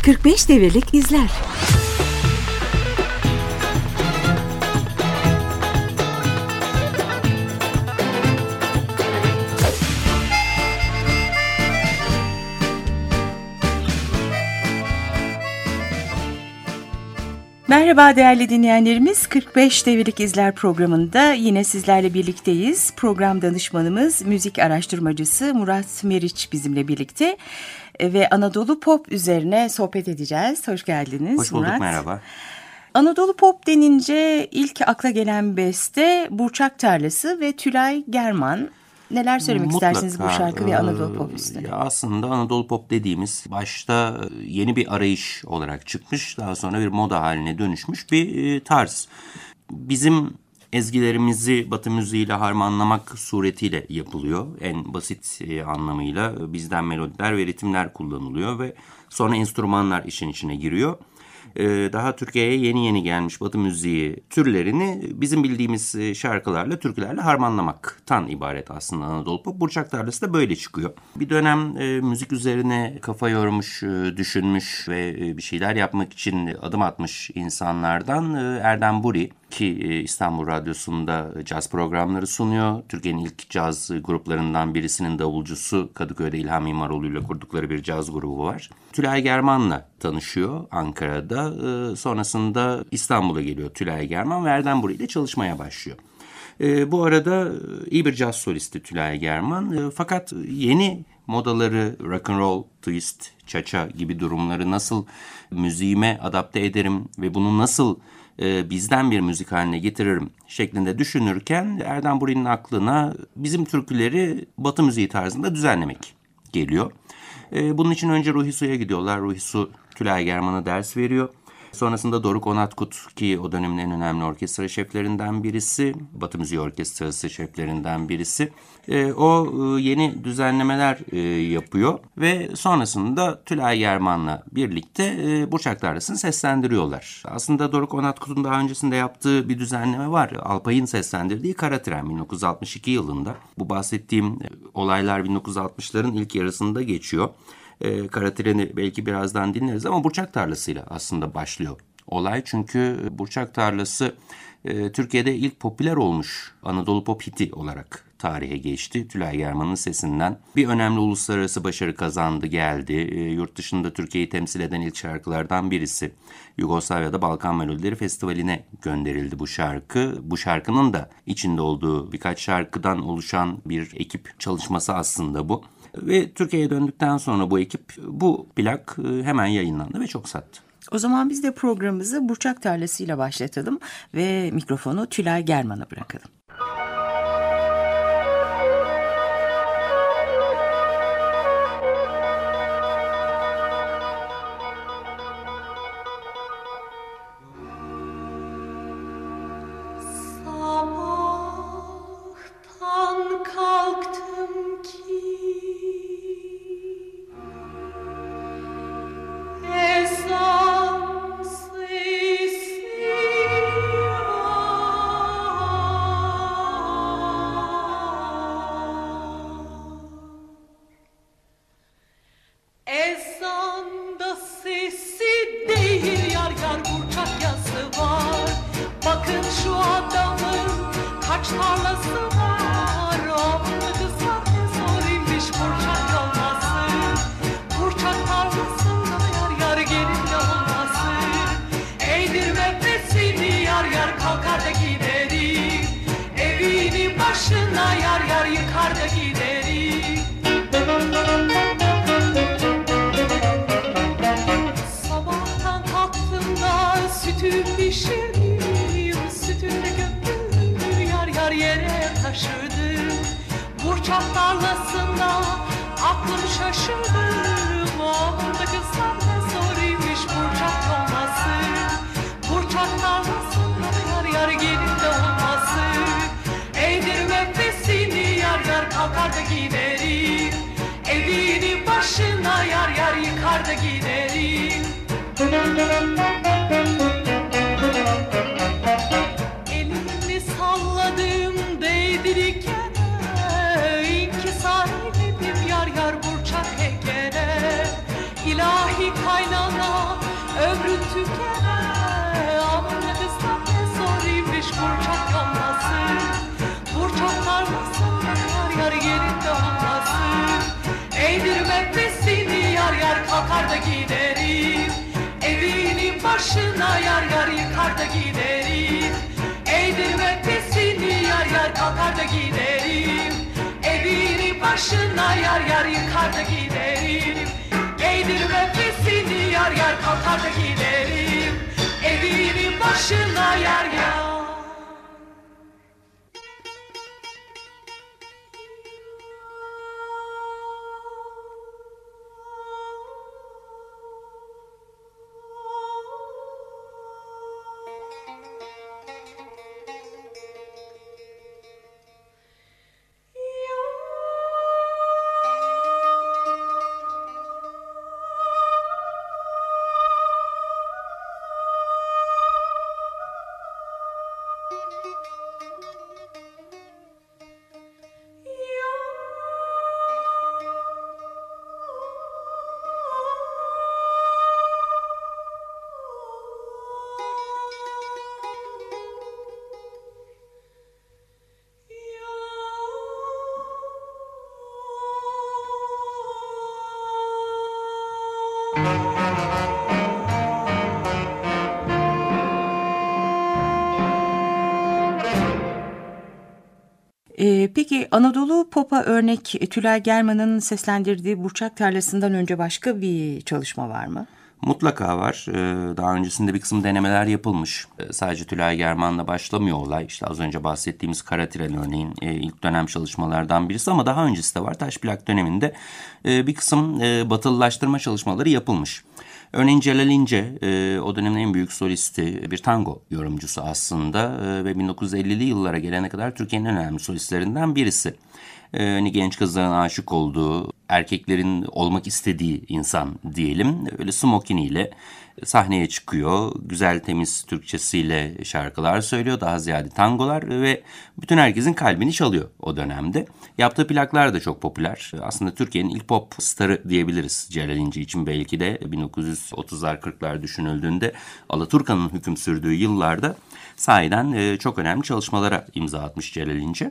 45 devirlik izler. Merhaba değerli dinleyenlerimiz, 45 devirlik izler programında yine sizlerle birlikteyiz. Program danışmanımız, müzik araştırmacısı Murat Meriç bizimle birlikte ve Anadolu Pop üzerine sohbet edeceğiz. Hoş geldiniz Hoş bulduk, Murat. merhaba. Anadolu Pop denince ilk akla gelen beste Burçak Tarlası ve Tülay German. Neler söylemek istersiniz bu şarkı ve Anadolu Pop üstüne? Aslında Anadolu Pop dediğimiz başta yeni bir arayış olarak çıkmış, daha sonra bir moda haline dönüşmüş bir tarz. Bizim ezgilerimizi Batı müziğiyle harmanlamak suretiyle yapılıyor. En basit anlamıyla bizden melodiler ve ritimler kullanılıyor ve sonra enstrümanlar işin içine giriyor. Daha Türkiye'ye yeni gelmiş Batı müziği türlerini bizim bildiğimiz şarkılarla, türkülerle harmanlamaktan ibaret aslında Anadolu Pop. Burçak Tarlası da böyle çıkıyor. Bir dönem müzik üzerine kafa yormuş, düşünmüş ve bir şeyler yapmak için adım atmış insanlardan Erdem Buri, ki İstanbul Radyosu'nda caz programları sunuyor. Türkiye'nin ilk caz gruplarından birisinin davulcusu, Kadıköy'de İlhan Mimaroğlu ile kurdukları bir caz grubu var. Tülay German'la tanışıyor Ankara'da. Sonrasında İstanbul'a geliyor Tülay German ve Erdem Buri ile çalışmaya başlıyor. Bu arada iyi bir caz solisti Tülay German. Fakat yeni modaları, rock and roll, twist, cha-cha gibi durumları nasıl müziğime adapte ederim ve bunu nasıl bizden bir müzik haline getiririm şeklinde düşünürken Erdem Buri'nin aklına bizim türküleri Batı müziği tarzında düzenlemek geliyor. Bunun için önce Ruhi Su'ya gidiyorlar. Ruhi Su Tülay German'a ders veriyor. Sonrasında Doruk Onatkut, ki o dönemin en önemli orkestra şeflerinden birisi, Batı Müziği Orkestrası şeflerinden birisi. O yeni düzenlemeler yapıyor ve sonrasında Tülay German'la birlikte Burçak Tarlası'nı seslendiriyorlar. Aslında Doruk Onatkut'un daha öncesinde yaptığı bir düzenleme var. Alpay'ın seslendirdiği Kara Tren 1962 yılında. Bu bahsettiğim olaylar 1960'ların ilk yarısında geçiyor. Kara Tren'i belki birazdan dinleriz ama Burçak Tarlası'yla aslında başlıyor olay. Çünkü Burçak Tarlası Türkiye'de ilk popüler olmuş Anadolu Pop hiti olarak tarihe geçti. Tülay German'ın sesinden bir önemli uluslararası başarı kazandı, geldi. Yurt dışında Türkiye'yi temsil eden ilk şarkılardan birisi. Yugoslavya'da Balkan Melodileri Festivali'ne gönderildi bu şarkı. Bu şarkının da içinde olduğu birkaç şarkıdan oluşan bir ekip çalışması aslında bu. Ve Türkiye'ye döndükten sonra bu ekip, bu plak hemen yayınlandı ve çok sattı. O zaman biz de programımızı Burçak Tarlası ile başlatalım ve mikrofonu Tülay German'a bırakalım. Tarlası var, avlu kızlar ne zor imiş Burçak olması. Burçak tarlasında yar yar gelin de olması. Eğdirme besini yar yar kalkar da giderim. Evini başına yar yar yıkar da giderim. Sabahtan kalktığımda sütü pişirdim, sütünü gömdüm. Yere taşıdım Burçak tarlasında aklım şaşırdım. Orada kızlar ne zor imiş Burçak olması. Burçak tarlasında yar yar gelin de olması. Eğdirme besini yar yar kalkar da giderim. Evini başına yar yar yıkar da giderim. Elimi salladım değdirirken İnkisar edip yar yar Burçak Ege'ne. İlahi kaynana yakar da giderim. Evinin başına yar yar yıkar da giderim. Eğdirme pesini yar yar kalkar da giderim. Evinin başına yar yar yıkar da giderim. Eğdirme pesini yar yar kalkar da giderim. Evinin başına yar yar. Peki Anadolu Pop'a örnek Tülay German'ın seslendirdiği Burçak Tarlası'ndan önce başka bir çalışma var mı? Mutlaka var. Daha öncesinde bir kısım denemeler yapılmış. Sadece Tülay German'la başlamıyor olay. İşte az önce bahsettiğimiz Kara Tren örneğin ilk dönem çalışmalardan birisi ama daha öncesi de var. Taş plak döneminde bir kısım batılılaştırma çalışmaları yapılmış. Örneğin Celal İnce o dönemin en büyük solisti, bir tango yorumcusu aslında ve 1950'li yıllara gelene kadar Türkiye'nin en önemli solistlerinden birisi. Hani genç kızların aşık olduğu, erkeklerin olmak istediği insan diyelim. Öyle smokiniyle sahneye çıkıyor. Güzel temiz Türkçesiyle şarkılar söylüyor. Daha ziyade tangolar ve bütün herkesin kalbini çalıyor o dönemde. Yaptığı plaklar da çok popüler. Aslında Türkiye'nin ilk pop starı diyebiliriz Celal İnce için belki de 1930'lar 40'lar düşünüldüğünde Alaturka'nın hüküm sürdüğü yıllarda sahiden çok önemli çalışmalara imza atmış Celal İnce.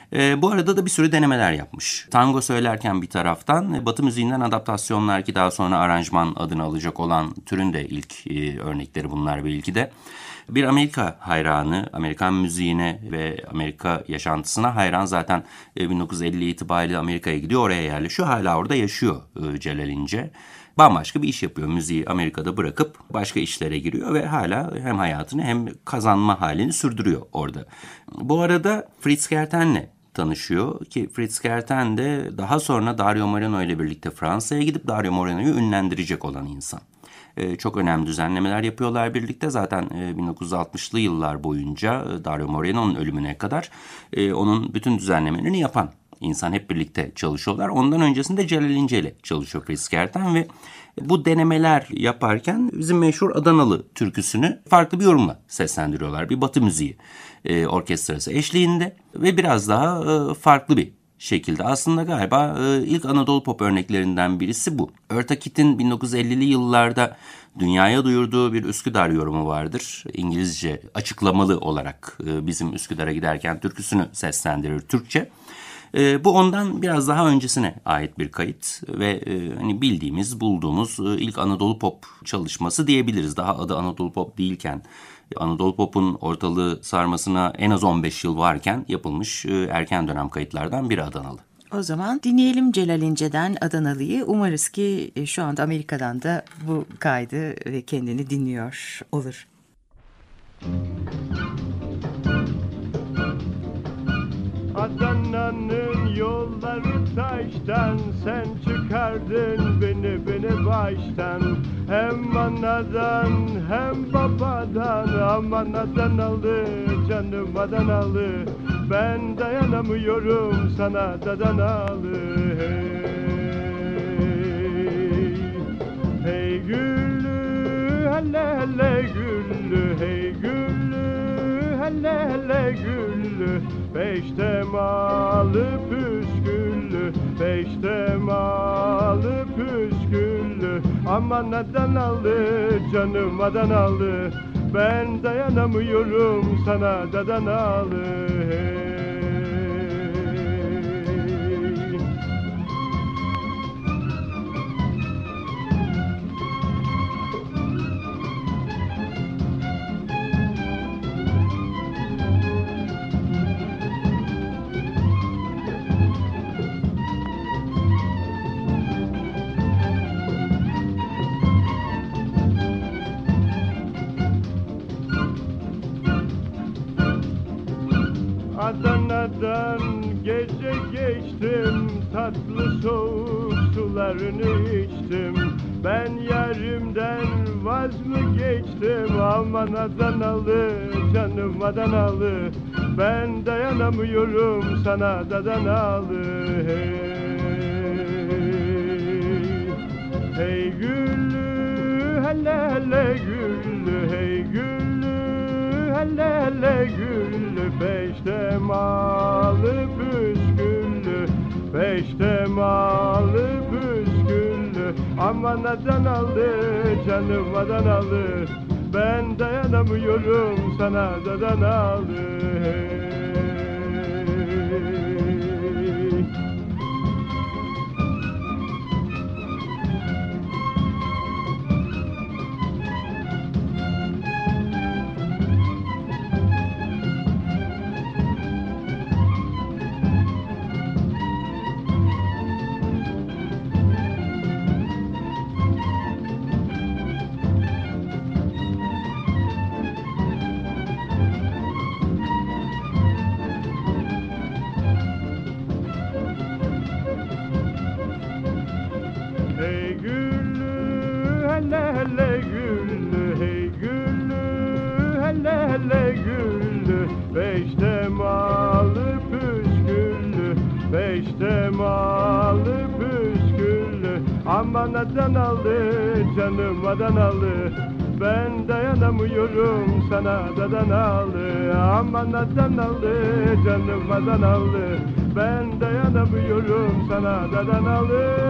Bu arada da bir sürü denemeler yapmış. Tango söylerken bir taraftan Batı müziğinden adaptasyonlar ki daha sonra aranjman adını alacak olan türün de ilk örnekleri bunlar belki de. Bir Amerika hayranı, Amerikan müziğine ve Amerika yaşantısına hayran zaten 1950 itibariyle Amerika'ya gidiyor, oraya yerleşiyor. Hala orada yaşıyor Celal İnce. Bambaşka bir iş yapıyor. Müziği Amerika'da bırakıp başka işlere giriyor ve hala hem hayatını hem kazanma halini sürdürüyor orada. Bu arada Fritz Kerten'le tanışıyor ki Fritz Kerten de daha sonra Dario Moreno ile birlikte Fransa'ya gidip Dario Moreno'yu ünlendirecek olan insan. Çok önemli düzenlemeler yapıyorlar birlikte. Zaten 1960'lı yıllar boyunca Dario Moreno'nun ölümüne kadar onun bütün düzenlemelerini yapan insan, hep birlikte çalışıyorlar. Ondan öncesinde Celal İnce ile çalışıyor Fritz Kerten ve bu denemeler yaparken bizim meşhur Adanalı türküsünü farklı bir yorumla seslendiriyorlar. Bir Batı müziği orkestrası eşliğinde ve biraz daha farklı bir şekilde. Aslında galiba ilk Anadolu pop örneklerinden birisi bu. Örtakit'in 1950'li yıllarda dünyaya duyurduğu bir Üsküdar yorumu vardır. İngilizce açıklamalı olarak bizim Üsküdar'a giderken türküsünü seslendirir Türkçe. Bu ondan biraz daha öncesine ait bir kayıt ve hani bildiğimiz, bulduğumuz ilk Anadolu pop çalışması diyebiliriz. Daha adı Anadolu pop değilken, Anadolu pop'un ortalığı sarmasına en az 15 yıl varken yapılmış erken dönem kayıtlardan biri Adanalı. O zaman dinleyelim Celal İnce'den Adanalı'yı. Umarız ki şu anda Amerika'dan da bu kaydı ve kendini dinliyor olur. Adana'nın yolları taştan, sen çıkardın beni baştan. Hem anadan hem babadan, aman Adanalı, canım Adanalı. Ben dayanamıyorum sana Adanalı. Hey, hey güllü, hele hele güllü, hey güllü, hele hele güllü. Beşte malı püsküllü, beşte malı püsküllü. Aman Adanalı, canım Adanalı. Ben dayanamıyorum sana Adanalı. Hey. Adana'dan gece geçtim, tatlı soğuk sularını içtim. Ben yarimden vaz mı geçtim? Aman Adanalı, canım Adanalı, ben dayanamıyorum sana Adanalı. Hey, hey güllü, hele hele güllü, hey güllü, hele hele güllü, peştemalı püsküllü, peştemalı püsküllü. Aman Adanalı, canım Adanalı, ben dayanamıyorum sana Adanalı. Hey güllü, hele hele güllü, hey güllü, hele hele güllü, peştemalı püsküllü, peştemalı püsküllü. Aman Adanalı, canım Adanalı, ben dayanamıyorum sana Adanalı. Aman Adanalı, canım Adanalı, ben dayanamıyorum sana Adanalı.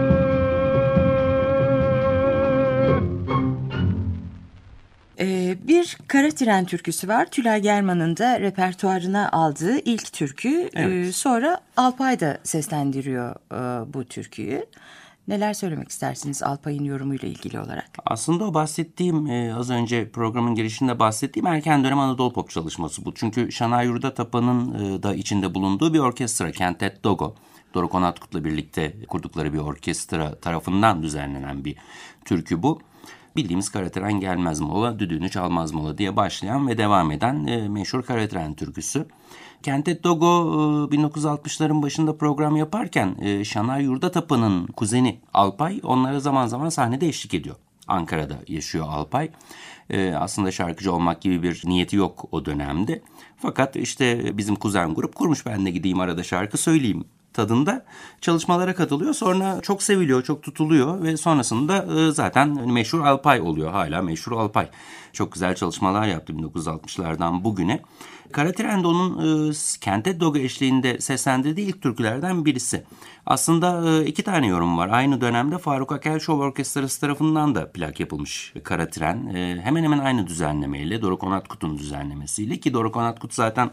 Bir Kara Tren türküsü var. Tülay German'ın da repertuarına aldığı ilk türkü. Evet. Sonra Alpay da seslendiriyor bu türküyü. Neler söylemek istersiniz Alpay'ın yorumuyla ilgili olarak? Aslında o bahsettiğim, az önce programın girişinde bahsettiğim erken dönem Anadolu pop çalışması bu. Çünkü Şanay Yurdatapa'nın da içinde bulunduğu bir orkestra, Kentet Dogo, Doruk Onatkut'la birlikte kurdukları bir orkestra tarafından düzenlenen bir türkü bu. Bildiğimiz Kara Tren Gelmez Mola, Düdüğünü Çalmaz Mola diye başlayan ve devam eden meşhur Kara Tren türküsü. Kentet Dogo 1960'ların başında program yaparken Şanay Yurdatapa'nın kuzeni Alpay onlara zaman zaman sahnede eşlik ediyor. Ankara'da yaşıyor Alpay. Aslında şarkıcı olmak gibi bir niyeti yok o dönemde. Fakat işte bizim kuzen grup kurmuş, ben de gideyim arada şarkı söyleyeyim tadında çalışmalara katılıyor. Sonra çok seviliyor, çok tutuluyor ve sonrasında zaten meşhur Alpay oluyor. Hala meşhur Alpay. Çok güzel çalışmalar yaptı 1960'lardan bugüne. Kara Tren de onun Kentet Dogo eşliğinde seslendirdiği ilk türkülerden birisi. Aslında iki tane yorum var. Aynı dönemde Faruk Akel Show Orkestrası tarafından da plak yapılmış Kara Tren. Hemen hemen aynı düzenlemeyle, Doruk Onatkut'un düzenlemesiyle, ki Doruk Onatkut zaten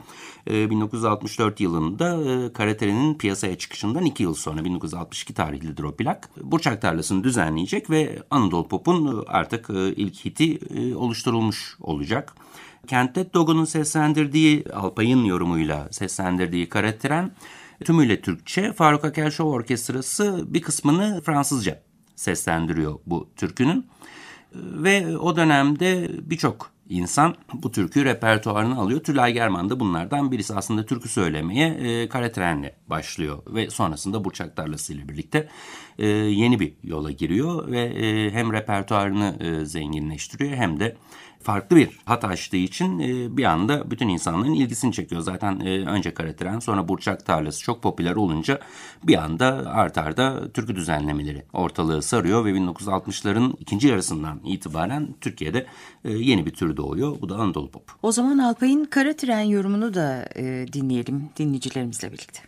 1964 yılında Kara Tren'in piyasaya çıkışından 2 yıl sonra 1962 tarihlidir o plak. Burçak Tarlası'nı düzenleyecek ve Anadolu Pop'un artık ilk hiti oluşturulmuş olacak. Kentet Dogo'nun seslendirdiği, Alpay'ın yorumuyla seslendirdiği Kara Tren tümüyle Türkçe. Faruk Akel Show Orkestrası bir kısmını Fransızca seslendiriyor bu türkünün. Ve o dönemde birçok insan bu türkü repertuarına alıyor. Tülay German da bunlardan birisi. Aslında türkü söylemeye Kara Tren'le başlıyor ve sonrasında Burçak Tarlası ile birlikte yeni bir yola giriyor ve hem repertuarını zenginleştiriyor hem de farklı bir hat açtığı için bir anda bütün insanların ilgisini çekiyor. Zaten önce Kara Tren, sonra Burçak Tarlası çok popüler olunca bir anda art arda türkü düzenlemeleri ortalığı sarıyor ve 1960'ların ikinci yarısından itibaren Türkiye'de yeni bir tür doğuyor. Bu da Anadolu Pop. O zaman Alpay'ın Kara Tren yorumunu da dinleyelim dinleyicilerimizle birlikte.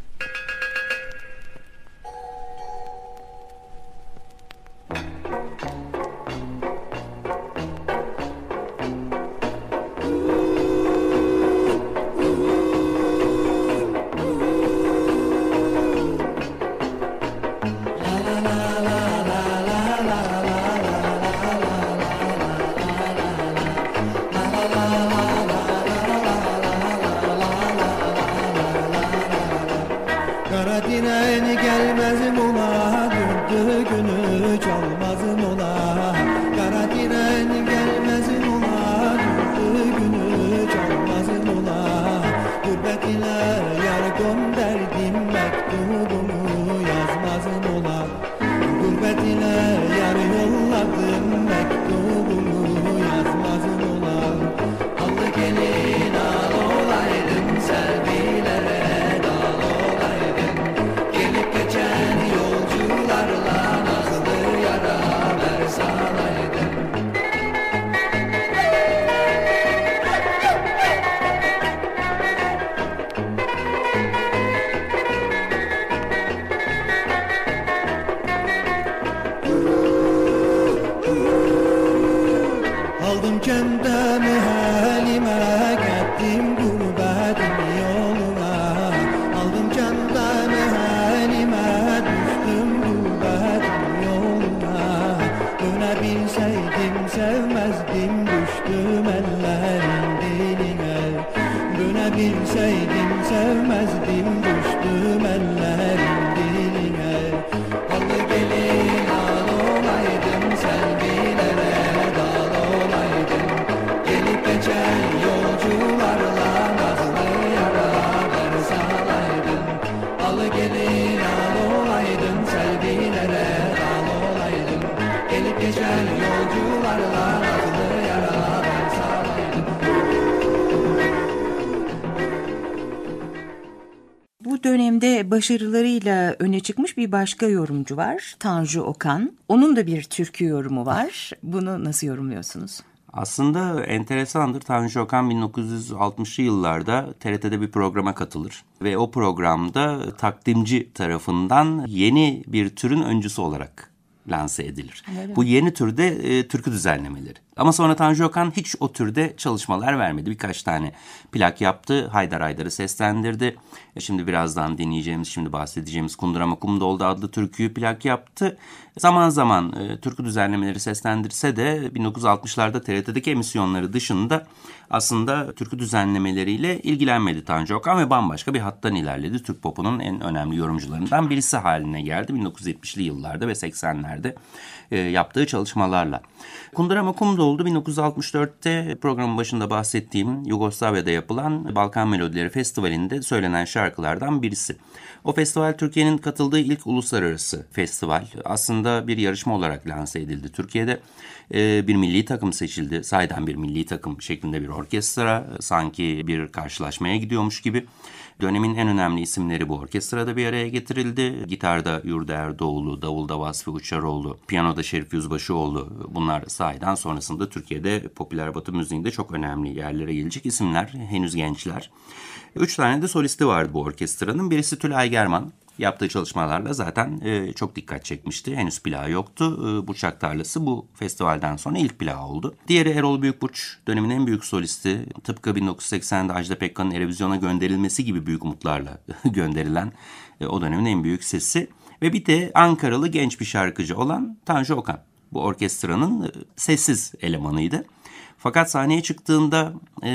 Kara tren gelmez mola, düdüğünü çalmaz mola. Kara tren gelmez mola, düdüğünü çalmaz mola. Gurbet ile yar gönderdim mektubumu yazmazım ola. Gurbet ile yar yolladım mektubumu yazmazım ola. Allı gelin al olaydım selvilere dal olaydım. Gelip geçen yolcularla nazlı yara haber salaydım. Aldım kendimi halime, gittim gurbetin yoluna. Aldım kendimi halime, düştüm gurbetin yoluna. Dönebilseydim sevmezdim, düştüm ellerin diline. Dönebilseydim sevmezdim, düştüm ellerin diline. Allı gelin al olaydım selvilere dal olaydım. Gelip geçen yolcularla nazlı yara haber salaydım. Allı gelin al olaydım selvilere dal olaydım. Gelip geçen yolcularla nazlı yara haber salaydım. Bu dönemde başarılarıyla öne çıkmış bir başka yorumcu var, Tanju Okan. Onun da bir türkü yorumu var. Bunu nasıl yorumluyorsunuz? Aslında enteresandır. Tanju Okan 1960'lı yıllarda TRT'de bir programa katılır. Ve o programda takdimci tarafından yeni bir türün öncüsü olarak lanse edilir. Öyle. Bu yeni türde türkü düzenlemeleri. Ama sonra Tanju Okan hiç o türde çalışmalar vermedi. Birkaç tane plak yaptı. Haydar Haydar'ı seslendirdi. Şimdi birazdan dinleyeceğimiz, şimdi bahsedeceğimiz Kundurama Kumdoldu adlı türküyü plak yaptı. Zaman zaman türkü düzenlemeleri seslendirse de 1960'larda TRT'deki emisyonları dışında aslında türkü düzenlemeleriyle ilgilenmedi Tanju Okan ve bambaşka bir hattan ilerledi. Türk popunun en önemli yorumcularından birisi haline geldi 1970'li yıllarda ve 80'lerde yaptığı çalışmalarla. Kundurama Kumdoldu 1964'te programın başında bahsettiğim Yugoslavya'da yapılan Balkan Melodileri Festivali'nde söylenen şarkılardan birisi. O festival Türkiye'nin katıldığı ilk uluslararası festival. Aslında bir yarışma olarak lanse edildi Türkiye'de. Bir milli takım seçildi. Sahiden bir milli takım şeklinde bir orkestra. Sanki bir karşılaşmaya gidiyormuş gibi. Dönemin en önemli isimleri bu orkestrada bir araya getirildi. Gitarda Yurda Erdoğlu, davulda Vasfi Uçaroğlu, piyanoda Şerif Yüzbaşıoğlu. Bunlar sahiden sonrasında Türkiye'de popüler batı müziğinde çok önemli yerlere gelecek isimler. Henüz gençler. 3 tane de solisti vardı bu orkestranın. Birisi Tülay German. Yaptığı çalışmalarla zaten çok dikkat çekmişti. Henüz plağı yoktu. Burçak Tarlası bu festivalden sonra ilk plağı oldu. Diğeri Erol Büyükburç, dönemin en büyük solisti. Tıpkı 1980'de Ajda Pekkan'ın Eurovizyon'a gönderilmesi gibi büyük umutlarla gönderilen o dönemin en büyük sesi. Ve bir de Ankaralı genç bir şarkıcı olan Tanju Okan. Bu orkestranın sessiz elemanıydı. Fakat sahneye çıktığında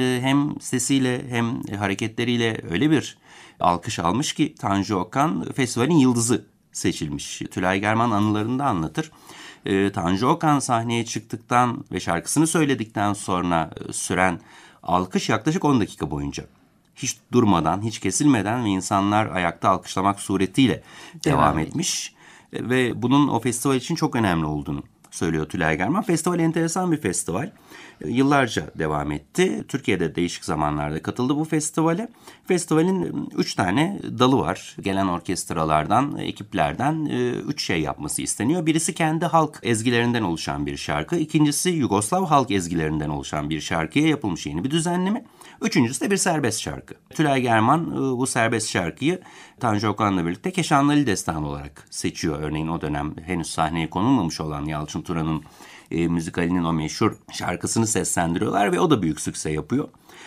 hem sesiyle hem hareketleriyle öyle bir alkış almış ki Tanju Okan festivalin yıldızı seçilmiş. Tülay German anılarında anlatır. Tanju Okan sahneye çıktıktan ve şarkısını söyledikten sonra süren alkış yaklaşık 10 dakika boyunca. Hiç durmadan, hiç kesilmeden ve insanlar ayakta alkışlamak suretiyle devam etmiş. Ve bunun o festival için çok önemli olduğunu söylüyor Tülay German. Festival enteresan bir festival. Yıllarca devam etti. Türkiye'de değişik zamanlarda katıldı bu festivale. Festivalin 3 tane dalı var. Gelen orkestralardan, ekiplerden 3 şey yapması isteniyor. Birisi kendi halk ezgilerinden oluşan bir şarkı. İkincisi Yugoslav halk ezgilerinden oluşan bir şarkıya yapılmış yeni bir düzenleme. Üçüncüsü de bir serbest şarkı. Tülay German bu serbest şarkıyı Tanju Okan'la birlikte Keşanlı Ali Destanı olarak seçiyor. Örneğin o dönem henüz sahneye konulmamış olan Yalçın Turan'ın müzikalinin o meşhur şarkısını seslendiriyorlar ve o da büyük sükse yapıyor.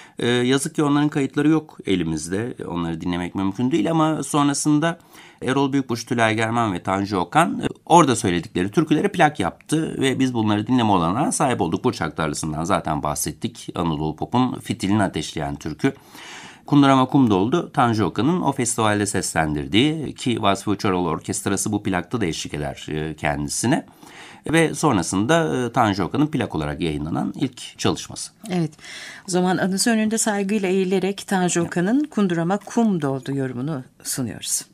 Yazık ki onların kayıtları yok elimizde. Onları dinlemek mümkün değil ama sonrasında Erol Büyükburç, Tülay German ve Tanju Okan orada söyledikleri türküleri plak yaptı ve biz bunları dinleme olanağına sahip olduk. Burçak Tarlası'ndan zaten bahsettik. Anadolu Pop'un fitilini ateşleyen türkü. Kundurama Kumdoldu, Tanju Okan'ın o festivalde seslendirdiği ki Vasfi Uçaroğlu Orkestrası bu plakta da eşlik eder kendisine. Ve sonrasında Tanju Okan'ın plak olarak yayınlanan ilk çalışması. Evet, o zaman anısı önünde saygıyla eğilerek Tanju Okan'ın Kundurama kum doldu yorumunu sunuyoruz.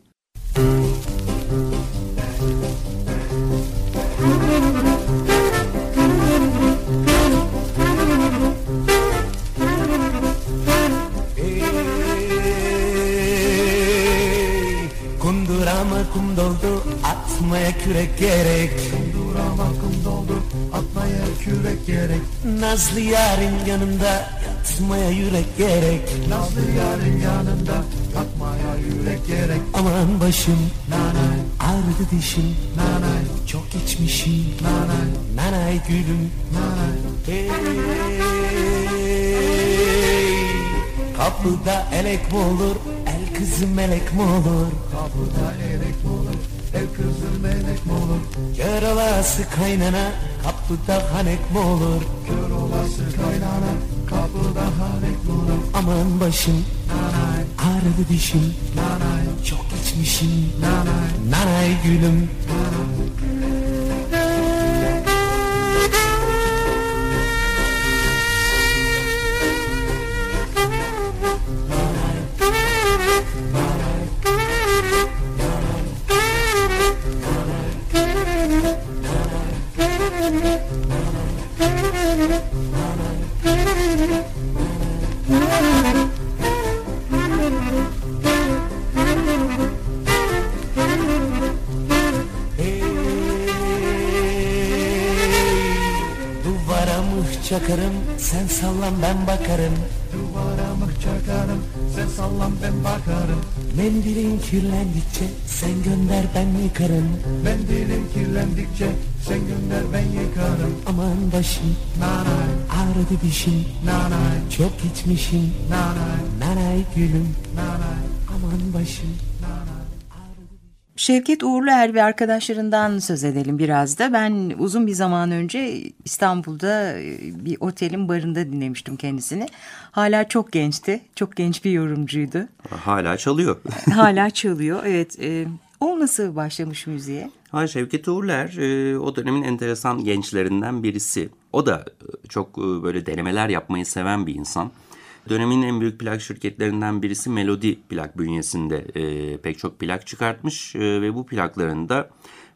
Kundurama kum doldu, atmaya kürek gerek. Kundurama kum doldu, atmaya kürek gerek. Nazlı yarın yanında, yatmaya yürek gerek. Nazlı yarın yanında, yatmaya yürek gerek. Aman başım, nanay, ağrıdı dişim, nanay, çok içmişim, nanay, nanay gülüm, nanay. Hey, kapıda elek mi olur? Kızım melek mi olur? Kapıda elek mi olur? El kızım melek mi olur? Kör olası kaynana, kapıda hanek mi olur? Kör olası kaynana, kapıda hanek mi olur? Aman başım, nanay, ağrıdı dişim, nanay, çok içmişim, nanay, nanay gülüm, nanay. Çakarım, sen sallan ben bakarım. Duvara mıh çakarım, sen sallan ben bakarım. Mendilin kirlendikçe sen gönder ben yıkarım. Mendilin kirlendikçe sen gönder ben yıkarım. Aman başım, nanay, ağrıdı dişim, nanay, çok içmişim, nanay, nanay gülüm, nanay, aman başım, nanay. Şevket Uğurluer ve arkadaşlarından söz edelim biraz da. Ben uzun bir zaman önce İstanbul'da bir otelin barında dinlemiştim kendisini. Hala çok gençti. Çok genç bir yorumcuydu. Hala çalıyor. Hala çalıyor, evet. O nasıl başlamış müziğe? Şevket Uğurluer o dönemin enteresan gençlerinden birisi. O da çok böyle denemeler yapmayı seven bir insan. Dönemin en büyük plak şirketlerinden birisi Melodi plak bünyesinde pek çok plak çıkartmış ve bu plaklarında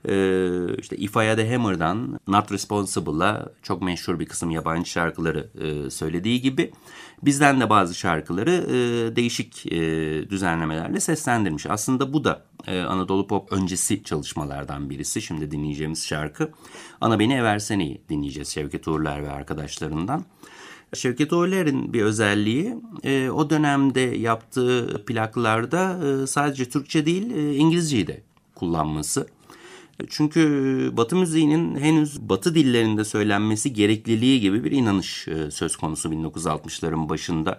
işte If I Had a Hammer'dan Not Responsible'a çok meşhur bir kısım yabancı şarkıları söylediği gibi bizden de bazı şarkıları değişik düzenlemelerle seslendirmiş. Aslında bu da Anadolu Pop öncesi çalışmalardan birisi. Şimdi dinleyeceğimiz şarkı Ana Beni Eversene'yi dinleyeceğiz Şevket Uğurluer ve arkadaşlarından. Şevket Uğurluer'in bir özelliği o dönemde yaptığı plaklarda sadece Türkçe değil İngilizceyi de kullanması. Çünkü Batı müziğinin henüz Batı dillerinde söylenmesi gerekliliği gibi bir inanış söz konusu 1960'ların başında.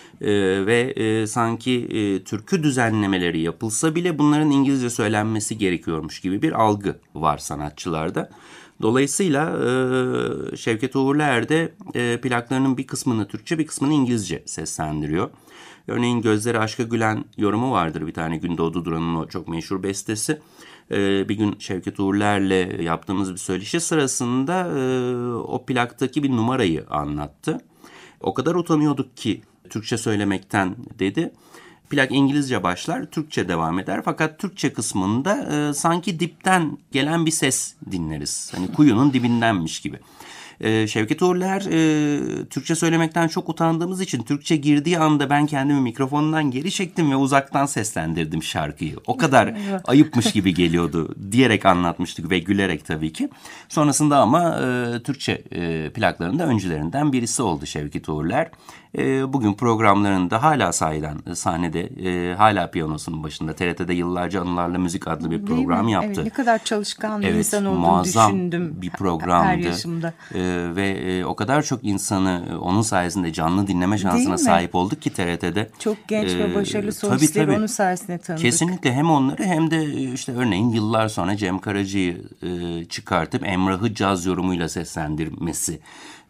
Ve sanki türkü düzenlemeleri yapılsa bile bunların İngilizce söylenmesi gerekiyormuş gibi bir algı var sanatçılarda. Dolayısıyla Şevket Uğurluer de plaklarının bir kısmını Türkçe bir kısmını İngilizce seslendiriyor. Örneğin Gözleri Aşka Gülen yorumu vardır bir tane Gündoğdu Duran'ın o çok meşhur bestesi. Bir gün Şevket Uğurluer'le yaptığımız bir söyleşi sırasında o plaktaki bir numarayı anlattı. O kadar utanıyorduk ki Türkçe söylemekten dedi. Plak İngilizce başlar, Türkçe devam eder. Fakat Türkçe kısmında sanki dipten gelen bir ses dinleriz. Hani kuyunun dibindenmiş gibi. Şevket Uğurluer Türkçe söylemekten çok utandığımız için Türkçe girdiği anda ben kendimi mikrofondan geri çektim ve uzaktan seslendirdim şarkıyı. O kadar ayıpmış gibi geliyordu diyerek anlatmıştık ve gülerek tabii ki. Sonrasında ama Türkçe plaklarında öncülerinden birisi oldu Şevket Uğurluer. Bugün programlarında hala sahiden sahnede hala piyanosunun başında TRT'de yıllarca Anılarla Müzik adlı bir program yaptı. Evet, ne kadar çalışkan bir insan olduğunu muazzam düşündüm bir programdı. her yaşımda. Ve o kadar çok insanı onun sayesinde canlı dinleme şansına sahip olduk ki TRT'de. Çok genç ve başarılı solistleri onun sayesinde tanıdık. Kesinlikle hem onları hem de işte örneğin yıllar sonra Cem Karaca'yı çıkartıp Emrah'ı caz yorumuyla seslendirmesi,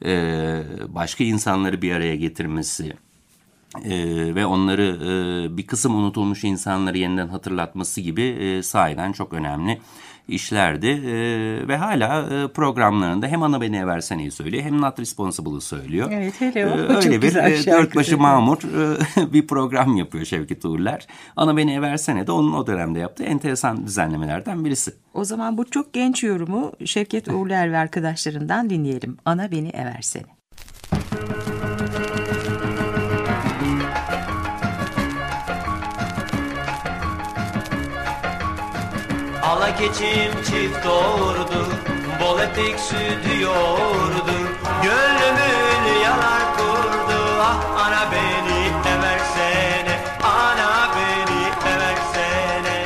başka insanları bir araya getirmesi ve onları bir kısım unutulmuş insanları yeniden hatırlatması gibi sahiden çok önemli işlerdi ve hala programlarında hem Ana Beni Eversene'yi söylüyor hem Not Responsible'ı söylüyor. Evet, hele o. Öyle Çok bir güzel şarkı. dörtbaşı mamur bir program yapıyor Şevket Uğurlar. Ana Beni Eversene de onun o dönemde yaptığı enteresan düzenlemelerden birisi. O zaman bu çok genç yorumu Şevket Uğurlar ve arkadaşlarından dinleyelim. Ana Beni Eversene. Ala keçim çift doğurdu, bol etek sütü yoğurdu, gönlümün yalar kurdu. Ah ana beni eversene, ana beni eversene.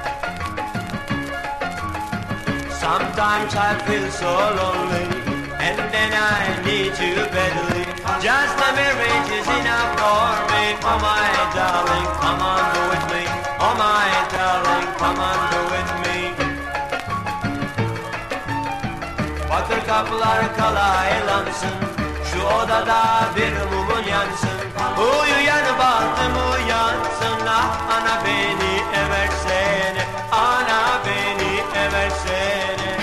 Sometimes I feel so lonely, and then I need you badly. Just a marriage is enough for me. Oh my darling, come on, go with me. Oh my darling, come on, go with me. Bakır kapılar kalaylansın, şu odada bir mumun yansın. Uyuyan bahtım uyansın. Ah ana beni eversene, ana beni eversene.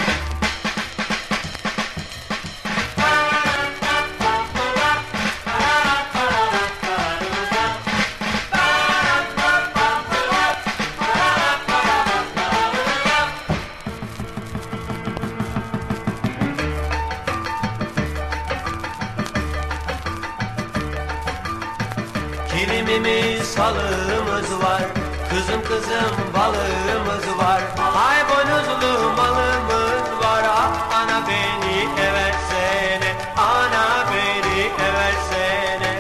Kilimimiz, halımız var, kızım kızım balığımız var. Ay boynuzlu malımız var. Ah ana beni eversene, ana beni eversene.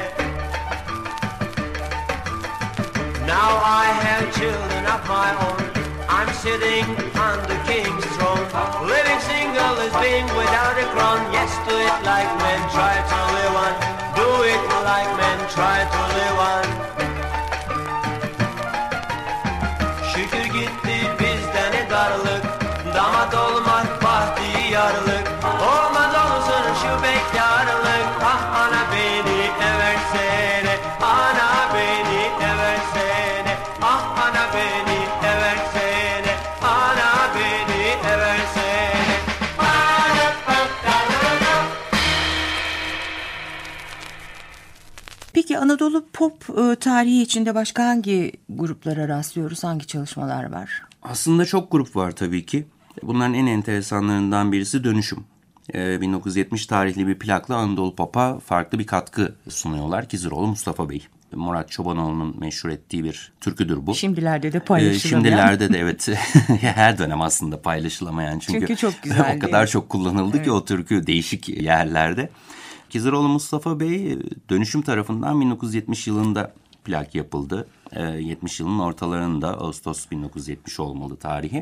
Now I have children of my own, I'm sitting on the king's throne. Living single is being without a crown. Yes, do it like men try to live on. Do it like men try to live on. Şükür gitti bizden darlık, damat olmak bahtiyarlık. Olmaz olsun şu bekarlık. Ah ana beni eversene, ana beni eversene. Ah ana beni eversene, ana beni eversene. Peki Anadolu pop tarihi içinde başka hangi gruplara rastlıyoruz? Hangi çalışmalar var? Aslında çok grup var tabii ki. Bunların en enteresanlarından birisi Dönüşüm. 1970 tarihli bir plakla Anadolu Pop'a farklı bir katkı sunuyorlar. Kiziroğlu Mustafa Bey. Murat Çobanoğlu'nun meşhur ettiği bir türküdür bu. Şimdilerde de paylaşılamayan. Şimdilerde de evet. Her dönem aslında paylaşılamayan. Çünkü çok güzel. O kadar çok kullanıldı ki o türkü değişik yerlerde. Kiziroğlu Mustafa Bey Dönüşüm tarafından 1970 yılında plak yapıldı. 70 yılın ortalarında, Ağustos 1970 olmalı tarihi.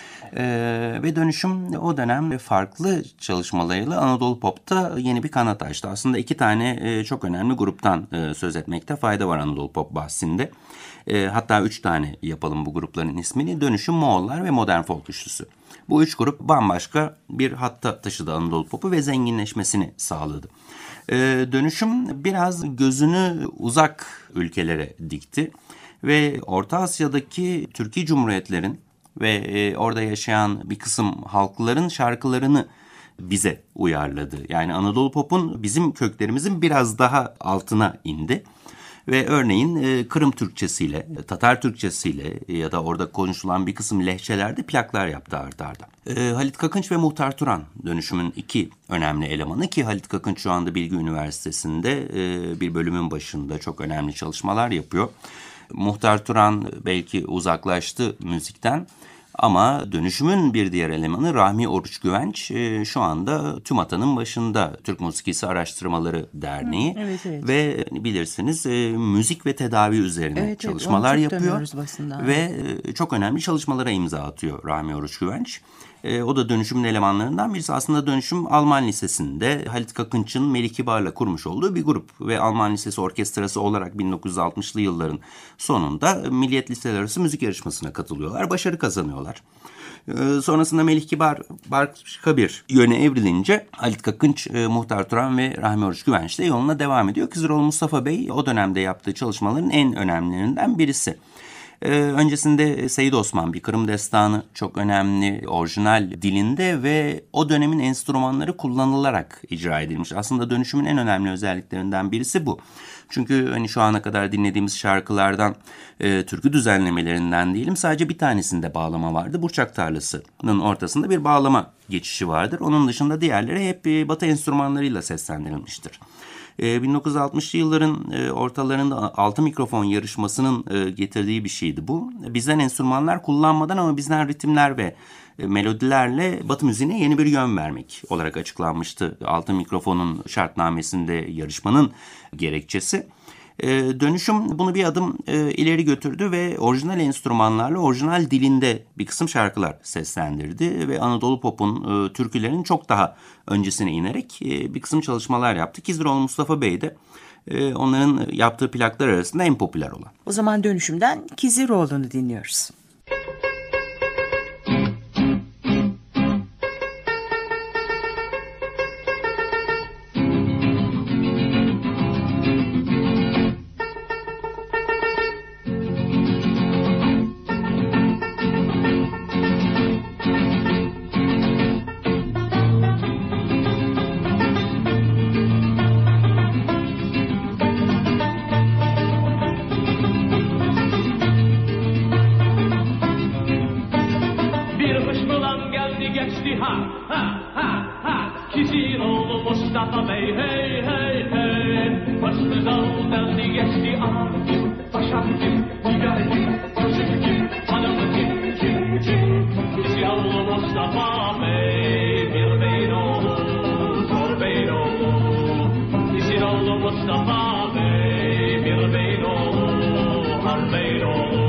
Ve Dönüşüm o dönem farklı çalışmalarıyla Anadolu Pop'ta yeni bir kanat açtı. Aslında iki tane çok önemli gruptan söz etmekte fayda var Anadolu Pop bahsinde. Hatta 3 tane yapalım bu grupların ismini. Dönüşüm, Moğollar ve Modern Folk Üçlüsü. Bu 3 grup bambaşka bir hatta taşıdı Anadolu Pop'u ve zenginleşmesini sağladı. Dönüşüm biraz gözünü uzak ülkelere dikti ve Orta Asya'daki Türkiye Cumhuriyetlerin ve orada yaşayan bir kısım halkların şarkılarını bize uyarladı. Yani Anadolu Pop'un bizim köklerimizin biraz daha altına indi. Ve örneğin Kırım Türkçesiyle, Tatar Türkçesiyle ya da orada konuşulan bir kısım lehçelerde plaklar yaptı art arda. Halit Kakınç ve Muhtar Turan Dönüşüm'ün iki önemli elemanı ki Halit Kakınç şu anda Bilgi Üniversitesi'nde bir bölümün başında çok önemli çalışmalar yapıyor. Muhtar Turan belki uzaklaştı müzikten ama Dönüşüm'ün bir diğer elemanı Rahmi Oruç Güvenç şu anda TÜMATA'nın başında Türk Musikisi Araştırmaları Derneği. Evet. Ve bilirsiniz müzik ve tedavi üzerine çalışmalar yapıyor ve çok önemli çalışmalara imza atıyor Rahmi Oruç Güvenç. O da Dönüşüm'ün elemanlarından birisi. Aslında Dönüşüm Alman Lisesi'nde Halit Kakınç'ın Melih Kibar'la kurmuş olduğu bir grup ve Alman Lisesi Orkestrası olarak 1960'lı yılların sonunda Milliyet Liseler Arası Müzik Yarışması'na katılıyorlar. Başarı kazanıyorlar. Sonrasında Melih Kibar başka bir yöne evrilince Halit Kakınç, Muhtar Turan ve Rahmi Oruç Güvenç de yoluna devam ediyor. Kiziroğlu Mustafa Bey o dönemde yaptığı çalışmaların en önemlilerinden birisi. Öncesinde Seyit Osman, bir Kırım Destanı, çok önemli, orijinal dilinde ve o dönemin enstrümanları kullanılarak icra edilmiş. Aslında dönüşümün en önemli özelliklerinden birisi bu. Çünkü hani şu ana kadar dinlediğimiz şarkılardan, türkü düzenlemelerinden diyelim, sadece bir tanesinde bağlama vardı. Burçak Tarlası'nın ortasında bir bağlama geçişi vardır. Onun dışında diğerleri hep Batı enstrümanlarıyla seslendirilmiştir. 1960'lı yılların ortalarında altı mikrofon yarışmasının getirdiği bir şeydi bu. Bizden enstrümanlar kullanmadan ama bizden ritimler ve melodilerle Batı müziğine yeni bir yön vermek olarak açıklanmıştı. Altı mikrofonun şartnamesinde yarışmanın gerekçesi. Dönüşüm bunu bir adım ileri götürdü ve orijinal enstrümanlarla orijinal dilinde bir kısım şarkılar seslendirdi ve Anadolu Pop'un türkülerinin çok daha öncesine inerek bir kısım çalışmalar yaptı. Kizdiroğlu Mustafa Bey de onların yaptığı plaklar arasında en popüler olan. O zaman dönüşümden Kizdiroğlu'nu dinliyoruz. Mustafa Bey, hey hey hey, başlı daldan geçti ağacım, paşam kim, nigar kim, gözüm kim, hanım kim, kim kim, biz yavru Mustafa Bey, bir beyin oğlu, zor beyin oğlu, biz yavru Mustafa Bey, bir beyin oğlu, har beyin oğlu.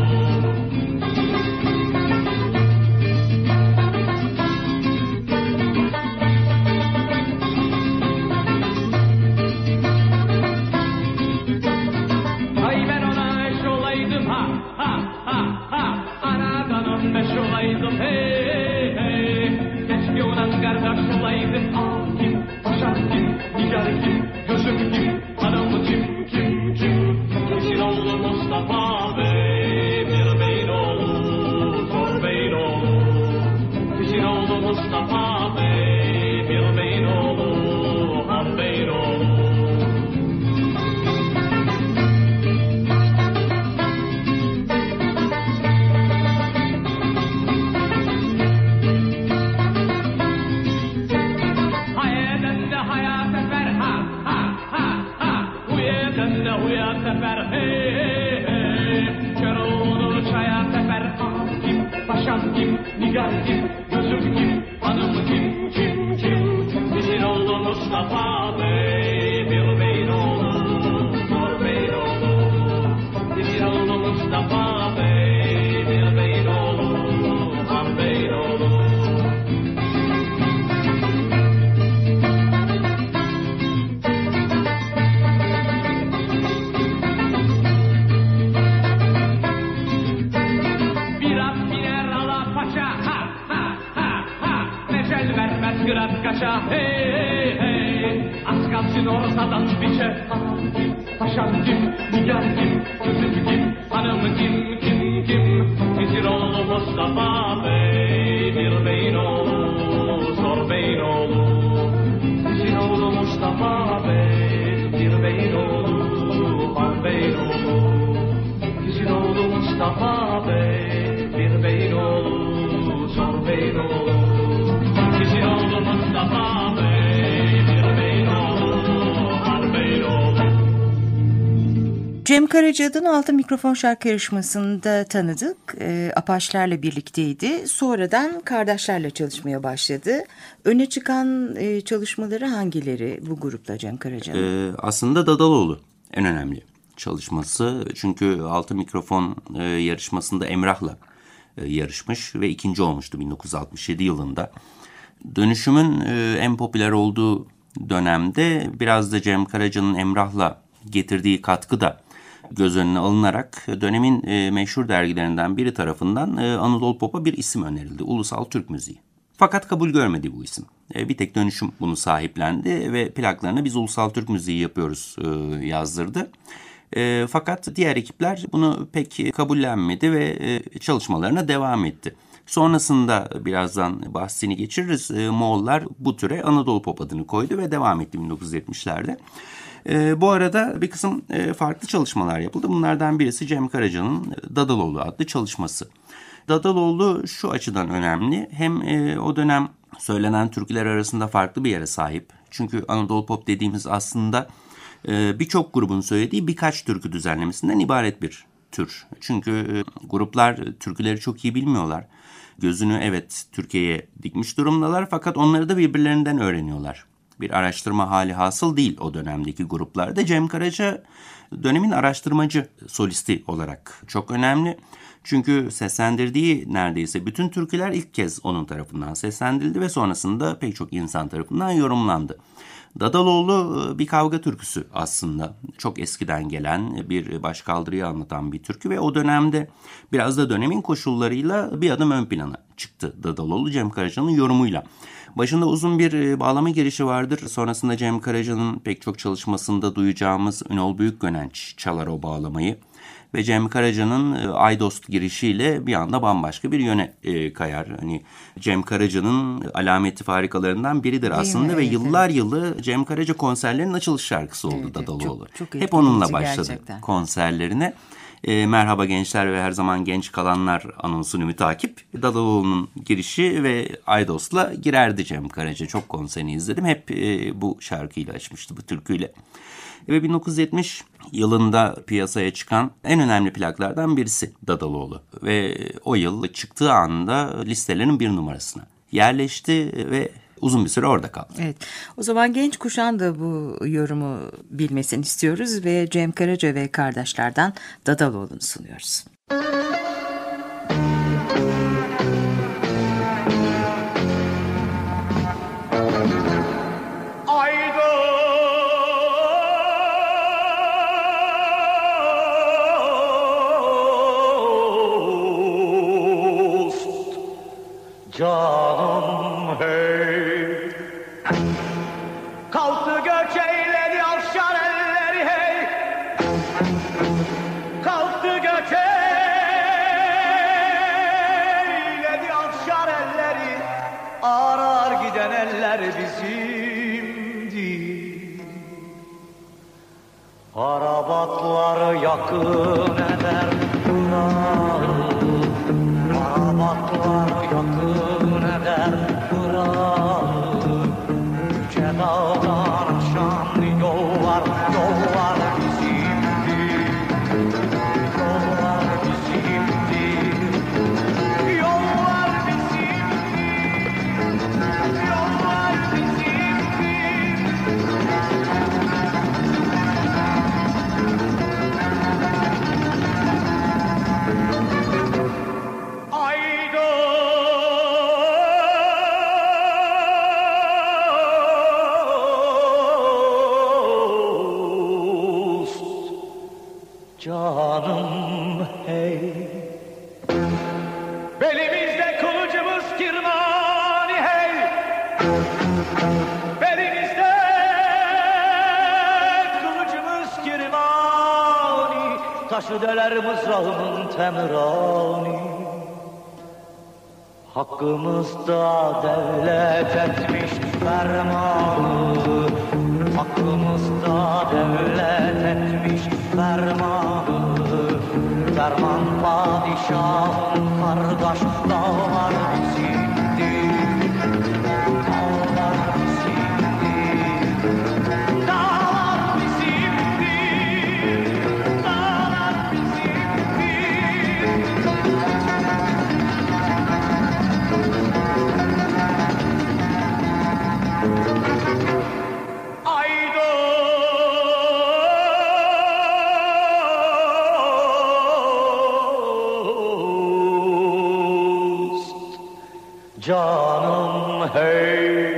Hey hey, az kalsın ortadan biçer. Paşam kim, nigar kim, gözüm kim, hanım kim, kim kim. Kizdiroğlu Mustafa Bey, bir beyin oğlu, zor beyin oğlu. Kizdiroğlu Mustafa Bey, bir beyin oğlu, har beyin oğlu. Kizdiroğlu Mustafa Bey, bir beyin oğlu, zor beyin oğlu. Kizdiroğlu Mustafa Bey, bir beyin oğlu, har beyin oğlu. Cem Karaca'dan Altın Mikrofon şarkı yarışmasında tanıdık. Apaçlarla birlikteydi. Sonradan Kardeşlerle çalışmaya başladı. Öne çıkan çalışmaları hangileri bu grupta Cem Karaca'nın? Aslında Dadaloğlu en önemli çalışması. Çünkü Altın Mikrofon yarışmasında Emrah'la yarışmış ve ikinci olmuştu 1967 yılında. Dönüşümün en popüler olduğu dönemde biraz da Cem Karaca'nın Emrah'la getirdiği katkı da göz önüne alınarak dönemin meşhur dergilerinden biri tarafından Anadolu Pop'a bir isim önerildi. Ulusal Türk Müziği. Fakat kabul görmedi bu isim. Bir tek Dönüşüm bunu sahiplendi ve plaklarına biz Ulusal Türk Müziği yapıyoruz yazdırdı. Fakat diğer ekipler bunu pek kabullenmedi ve çalışmalarına devam etti. Sonrasında birazdan bahsini geçiririz. Moğollar bu türe Anadolu Pop adını koydu ve devam etti 1970'lerde. Bu arada bir kısım farklı çalışmalar yapıldı. Bunlardan birisi Cem Karaca'nın Dadaloğlu adlı çalışması. Dadaloğlu şu açıdan önemli. Hem o dönem söylenen türküler arasında farklı bir yere sahip. Çünkü Anadolu Pop dediğimiz aslında birçok grubun söylediği birkaç türkü düzenlemesinden ibaret bir tür. Çünkü gruplar türküleri çok iyi bilmiyorlar. Gözünü evet Türkiye'ye dikmiş durumdalar fakat onları da birbirlerinden öğreniyorlar. Bir araştırma hali hasıl değil o dönemdeki gruplarda. Cem Karaca dönemin araştırmacı solisti olarak çok önemli. Çünkü seslendirdiği neredeyse bütün türküler ilk kez onun tarafından seslendirildi ve sonrasında pek çok insan tarafından yorumlandı. Dadaloğlu bir kavga türküsü aslında. Çok eskiden gelen bir başkaldırıyı anlatan bir türkü ve o dönemde biraz da dönemin koşullarıyla bir adım ön plana çıktı Dadaloğlu Cem Karaca'nın yorumuyla. Başında uzun bir bağlama girişi vardır. Sonrasında Cem Karaca'nın pek çok çalışmasında duyacağımız Ünal Büyükgönenç çalar o bağlamayı. Ve Cem Karaca'nın Aydost girişiyle bir anda bambaşka bir yöne kayar. Hani Cem Karaca'nın alameti farikalarından biridir aslında ve yıllar yılı Cem Karaca konserlerinin açılış şarkısı oldu Dadaloğlu. Çok hep onunla başladı gerçekten konserlerine. Merhaba gençler ve her zaman genç kalanlar anonsunu mütakip Dadaloğlu'nun girişi ve Aydos'la girerdi Cem Karaca. Çok konserini izledim. Hep bu şarkıyla açmıştı, bu türküyle. Ve 1970 yılında piyasaya çıkan en önemli plaklardan birisi Dadaloğlu. Ve o yıl çıktığı anda listelerin 1 numarasına yerleşti ve uzun bir süre orada kaldı. Evet. O zaman genç kuşağın da bu yorumu bilmesini istiyoruz ve Cem Karaca ve kardeşlerden Dadaloğlu'nu sunuyoruz. Canım hey, kalktı göç eyledi avşar elleri hey, kalktı göç eyledi avşar elleri, arar giden eller bizimdi. Arabatları yakın eder durağı, arabatlar yakın eder durağı, yüce dağdan aşan yollar, yollar bizimdi, yollar bizimdi, yollar bizimdi, yollar bizimdi. Canım hey, belimizde kılıcımız kirmani hey, belimizde kılıcımız kirmani, taşı deler mızrağımın temirani. Hakkımızda devlet etmiş fermanı, hakkımızda devlet etmiş fermanı, ferman padişahın kardeş dağlar bizimdi, dağlar bizimdi, dağlar bizimdi, dağlar bizimdi. Canım hey,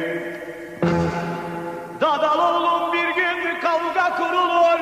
Dadaloğlu'm bir gün kavga kurulur,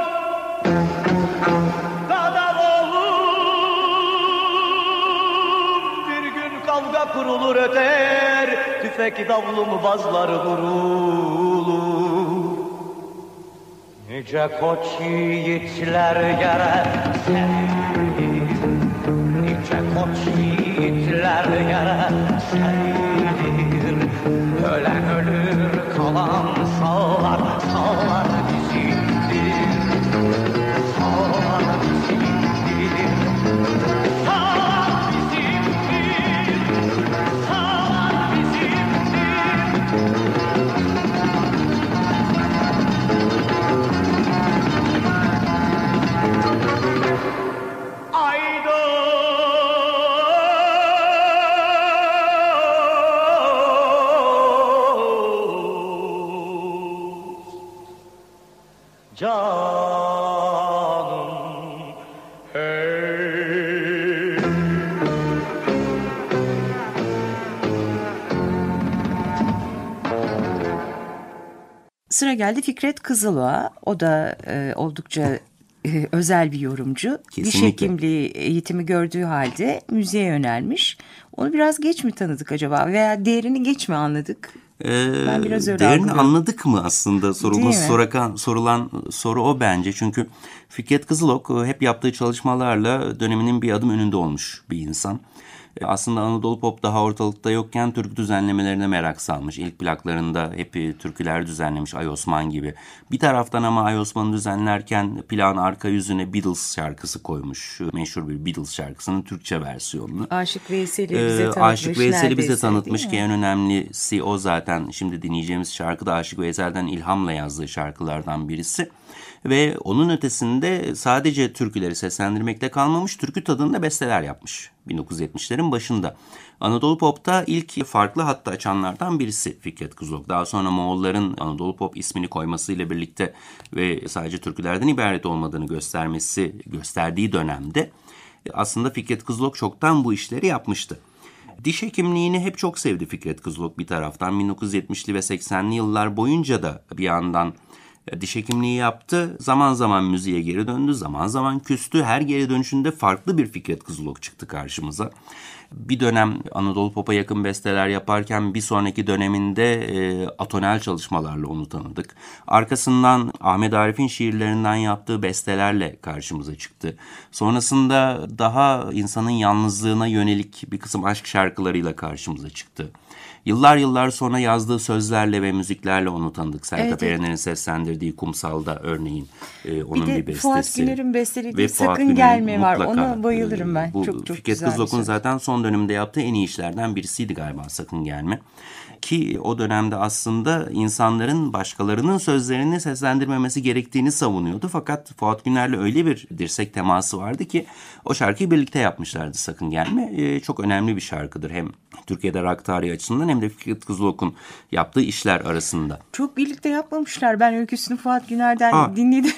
Dadaloğlu'm bir gün kavga kurulur, öter tüfek davlumu bazları vurulur. Nice koç yiğitler yere serildi, nice koç yiğitler yere serildi. Ölen ölür, kalan sağlar, sağlar bizimdir, sağlar bizimdir, sağlar bizimdir, sağlar bizimdir. Canım hey. Sıra geldi Fikret Kızılok'a. O da oldukça özel bir yorumcu. Diş Kesinlikle. hekimliği eğitimi gördüğü halde müziğe yönelmiş. Onu biraz geç mi tanıdık acaba veya değerini geç mi anladık? Ben biraz öyle Değerini algılıyorum. anladık mı aslında sorulması Değil mi? sorulan soru o bence. Çünkü Fikret Kızılok hep yaptığı çalışmalarla döneminin bir adım önünde olmuş bir insan. Aslında Anadolu Pop daha ortalıkta yokken türkü düzenlemelerine merak salmış. İlk plaklarında hep türküler düzenlemiş Ay Osman gibi. Bir taraftan ama Ay Osman'ı düzenlerken plağın arka yüzüne Beatles şarkısı koymuş. Meşhur bir Beatles şarkısının Türkçe versiyonunu. Aşık Veysel'i bize tanıtmış. Aşık Veysel'i bize neredeyse, tanıtmış değil ki mi? en önemlisi o zaten. Şimdi dinleyeceğimiz şarkı da Aşık Veysel'den ilhamla yazdığı şarkılardan birisi. Ve onun ötesinde sadece türküleri seslendirmekte kalmamış, türkü tadında besteler yapmış 1970'lerin başında. Anadolu Pop'ta ilk farklı hattı açanlardan birisi Fikret Kızılok. Daha sonra Moğolların Anadolu Pop ismini koymasıyla birlikte ve sadece türkülerden ibaret olmadığını gösterdiği dönemde aslında Fikret Kızılok çoktan bu işleri yapmıştı. Diş hekimliğini hep çok sevdi Fikret Kızılok bir taraftan. 1970'li ve 80'li yıllar boyunca da bir yandan diş hekimliği yaptı. Zaman zaman müziğe geri döndü, zaman zaman küstü. Her geri dönüşünde farklı bir Fikret Kızılok çıktı karşımıza. Bir dönem Anadolu Pop'a yakın besteler yaparken bir sonraki döneminde atonel çalışmalarla onu tanıdık. Arkasından Ahmet Arif'in şiirlerinden yaptığı bestelerle karşımıza çıktı. Sonrasında daha insanın yalnızlığına yönelik bir kısım aşk şarkılarıyla karşımıza çıktı. Yıllar sonra yazdığı sözlerle ve müziklerle onu tanıdık. Sertab Erener'in seslendirdiği Kumsal'da örneğin onun bir bestesi. Fuat Güner'in bestelediği Ve Fuat Sakın Güner'in Gelme var. mutlaka, Ona bayılırım ben. Bu Çok Fikret güzel bir Kızılok'un söz. zaten son dönemde yaptığı en iyi işlerden birisiydi galiba Sakın Gelme. Ki o dönemde aslında insanların başkalarının sözlerini seslendirmemesi gerektiğini savunuyordu. Fakat Fuat Güner'le öyle bir dirsek teması vardı ki o şarkıyı birlikte yapmışlardı Sakın Gelme. Çok önemli bir şarkıdır hem Türkiye'de rock tarihi açısından hem de Fikret Kızılok'un yaptığı işler arasında. Çok birlikte yapmamışlar. Ben öyküsünü Fuat Güner'den dinledim.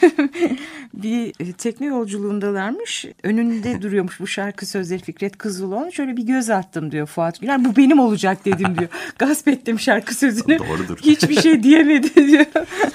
Bir tekne yolculuğundalarmış. Önünde duruyormuş bu şarkı sözleri Fikret Kızılok'un. Şöyle bir göz attım diyor Fuat Güner. Bu benim olacak dedim diyor. Gasp ettim şarkı sözünü. Doğrudur. Hiçbir şey diyemedi diyor.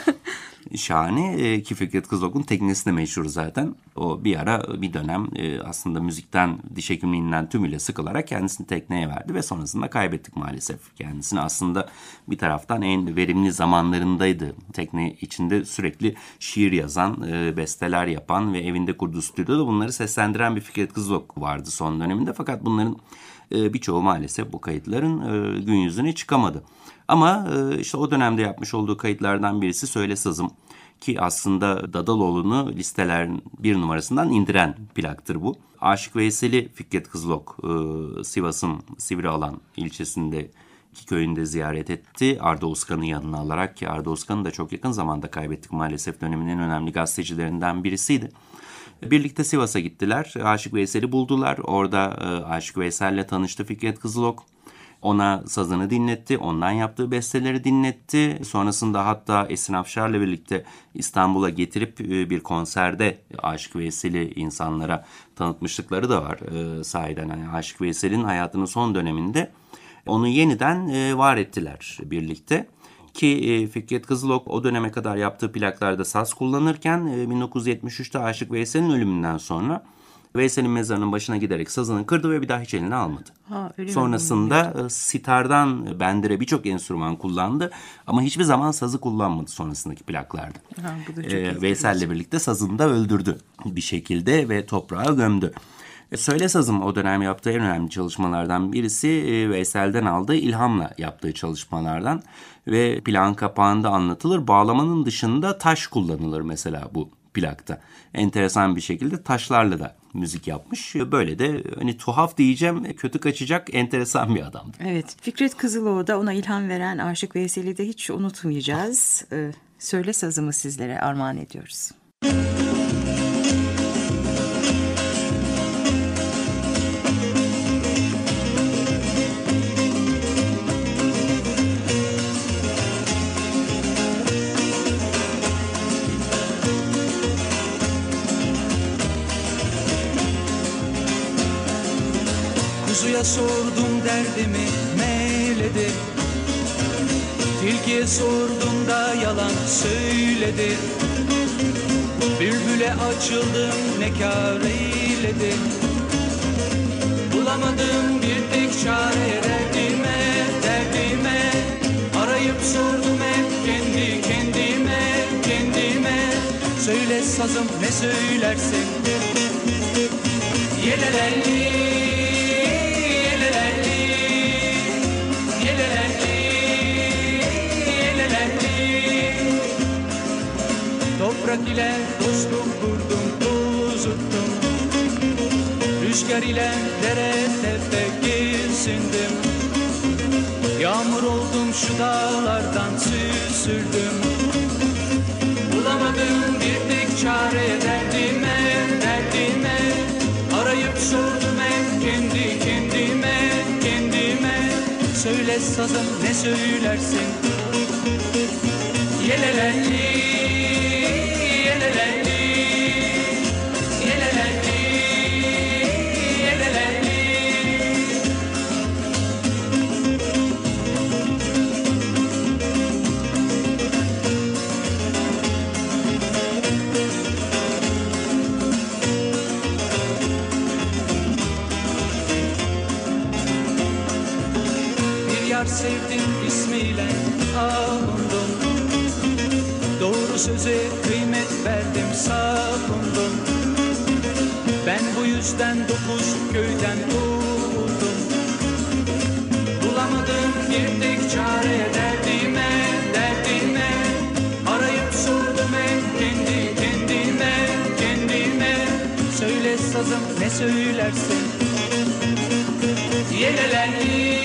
Şahane ki Fikret Kızılok'un teknesi de meşhur zaten. O bir ara bir dönem aslında müzikten, diş hekimliğinden tümüyle sıkılarak kendisini tekneye verdi ve sonrasında kaybettik maalesef. Kendisini aslında bir taraftan en verimli zamanlarındaydı. Tekne içinde sürekli şiir yazan, besteler yapan ve evinde kurduğu stüdyoda bunları seslendiren bir Fikret Kızılok vardı son döneminde. Fakat bunların birçoğu maalesef bu kayıtların gün yüzüne çıkamadı. Ama işte o dönemde yapmış olduğu kayıtlardan birisi Söyle Sazım ki aslında Dadaloğlu'nu listelerin bir numarasından indiren plaktır bu. Aşık Veysel'i Fikret Kızılok Sivas'ın Sivrialan ilçesindeki köyünde ziyaret etti. Arda Uskan'ı yanına alarak ki Arda Uskan'ı da çok yakın zamanda kaybettik maalesef dönemin en önemli gazetecilerinden birisiydi. Birlikte Sivas'a gittiler. Aşık Veysel'i buldular. Orada Aşık Veysel'le tanıştı Fikret Kızılok. Ona sazını dinletti, ondan yaptığı besteleri dinletti. Sonrasında hatta Esin Afşar'la birlikte İstanbul'a getirip bir konserde Aşık Veysel'i insanlara tanıtmışlıkları da var. Sahiden yani Aşık Veysel'in hayatının son döneminde onu yeniden var ettiler birlikte. Ki Fikret Kızılok o döneme kadar yaptığı plaklarda saz kullanırken 1973'te Aşık Veysel'in ölümünden sonra Veysel'in mezarının başına giderek sazını kırdı ve bir daha hiç eline almadı. Öyle Sonrasında sitardan bendire birçok enstrüman kullandı ama hiçbir zaman sazı kullanmadı sonrasındaki plaklarda. Bu da çok Veysel'le birlikte sazını da öldürdü bir şekilde ve toprağa gömdü. Söyle Sazım o dönem yaptığı en önemli çalışmalardan birisi Veysel'den aldığı ilhamla yaptığı çalışmalardan ve plağın kapağında anlatılır. Bağlamanın dışında taş kullanılır mesela bu plakta. Enteresan bir şekilde taşlarla da müzik yapmış. Böyle de hani tuhaf diyeceğim, kötü kaçacak enteresan bir adamdı. Evet, Fikret Kızıloğlu da ona ilham veren Aşık Veysel'i de hiç unutmayacağız. Söyle Sazım'ı sizlere armağan ediyoruz. Kuzuya sordum derdimi meyledi, tilkiye sordum da yalan söyledi. Bülbüle açıldım ne kâr eyledi, bulamadım bir tek çare derdime, derdime. Arayıp sordum hep kendi kendime, kendime. Söyle sazım ne söylersin, yelelelli. Toprak ile dostluk kurdum, tozuttum. Rüzgar ile dere tepe gezindim. Yağmur oldum şu dağlardan süzüldüm. Bulamadım bir tek çare derdime, derdime. Arayıp sordum hep kendi kendime, kendime. Söyle sazım ne söylersin, yelelelli. Sevdim ismiyle avundum, doğru söze kıymet verdim savundum. Ben bu yüzden 9 köyden doğdum. Bulamadım bir tek çare derdime, derdime. Arayıp sordum hep kendi kendime, kendime. Söyle sazım ne söylersin, yelelelli.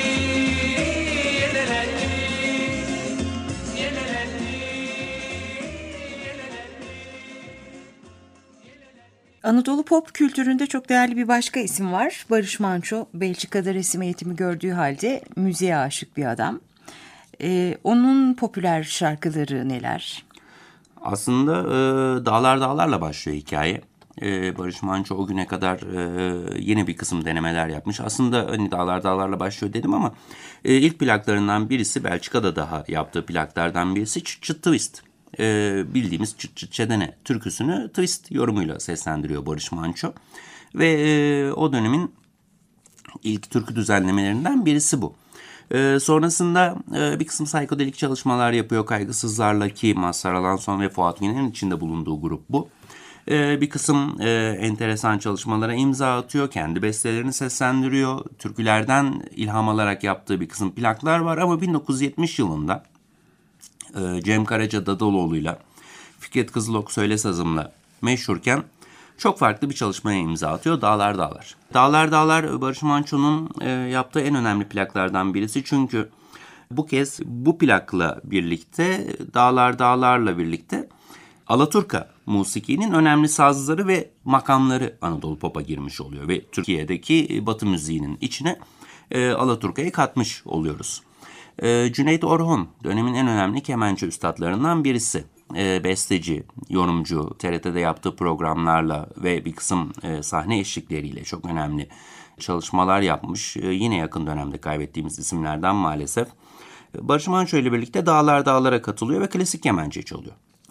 Anadolu pop kültüründe çok değerli bir başka isim var. Barış Manço, Belçika'da resim eğitimi gördüğü halde müziğe aşık bir adam. Onun popüler şarkıları neler? Aslında Dağlar Dağlar'la başlıyor hikaye. Barış Manço o güne kadar yeni bir kısım denemeler yapmış. Aslında hani Dağlar Dağlar'la başlıyor dedim ama ilk plaklarından birisi, Belçika'da daha yaptığı plaklardan birisi Çıt Çıt Twist. Bildiğimiz Çıt Çıt Çedene türküsünü twist yorumuyla seslendiriyor Barış Manço. Ve o dönemin ilk türkü düzenlemelerinden birisi bu. Sonrasında bir kısım psikodelik çalışmalar yapıyor Kaygısızlar'la, ki Mazhar Alanson ve Fuat Güner'in içinde bulunduğu grup bu. Bir kısım enteresan çalışmalara imza atıyor, kendi bestelerini seslendiriyor. Türkülerden ilham alarak yaptığı bir kısım plaklar var ama 1970 yılında Cem Karaca Dadaloğlu'yla Fikret Kızılok Söyle Sazım'la meşhurken çok farklı bir çalışmaya imza atıyor. Dağlar Dağlar. Dağlar Dağlar Barış Manço'nun yaptığı en önemli plaklardan birisi. Çünkü bu kez bu plakla birlikte, Dağlar Dağlar'la birlikte Alaturka musikinin önemli sazları ve makamları Anadolu Pop'a girmiş oluyor. Ve Türkiye'deki Batı müziğinin içine Alaturka'yı katmış oluyoruz. Cüneyt Orhun dönemin en önemli kemençe üstadlarından birisi. Besteci, yorumcu, TRT'de yaptığı programlarla ve bir kısım sahne eşlikleriyle çok önemli çalışmalar yapmış. Yine yakın dönemde kaybettiğimiz isimlerden maalesef. Barış Manço ile birlikte Dağlar Dağlar'a katılıyor ve klasik kemençe çalıyor.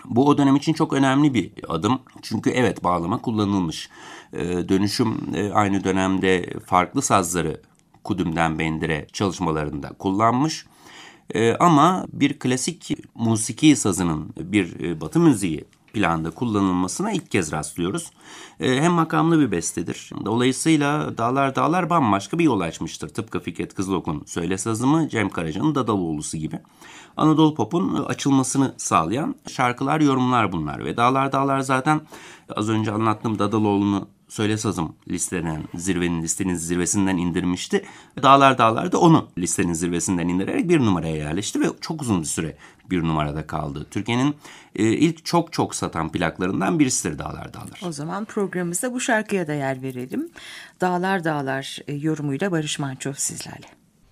Bu o dönem için çok önemli bir adım. Çünkü evet, bağlama kullanılmış. Dönüşüm aynı dönemde farklı sazları kudümden bendire çalışmalarında kullanmış. Ama bir klasik musiki sazının bir batı müziği planda kullanılmasına ilk kez rastlıyoruz. Hem makamlı bir bestedir. Dolayısıyla Dağlar Dağlar bambaşka bir yol açmıştır. Tıpkı Fikret Kızılok'un Söyle Sazımı, Cem Karaca'nın Dadaloğlu'su gibi. Anadolu Pop'un açılmasını sağlayan şarkılar, yorumlar bunlar. Ve Dağlar Dağlar zaten az önce anlattığım Dadaloğlu'nu Söyle Sazım listenin zirvesinden indirmişti. Dağlar Dağlar da onu listenin zirvesinden indirerek bir numaraya yerleşti ve çok uzun bir süre bir numarada kaldı. Türkiye'nin ilk çok satan plaklarından birisidir Dağlar Dağlar. O zaman programımızda bu şarkıya da yer verelim. Dağlar Dağlar yorumuyla Barış Manço sizlerle.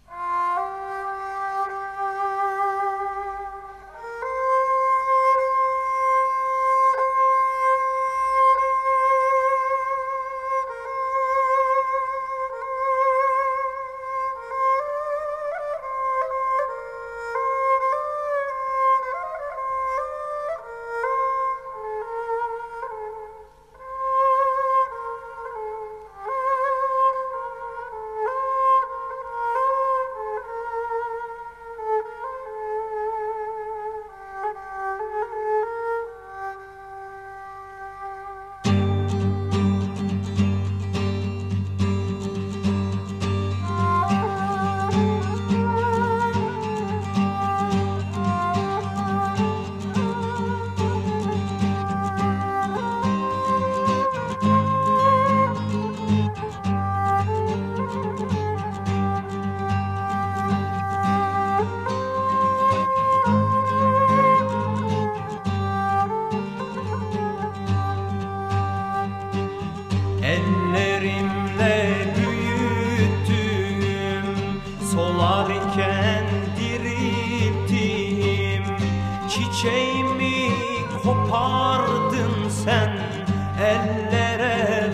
Ellerimle büyüttüm, solarken dirilttim. Çiçeğimi kopardın sen, ellere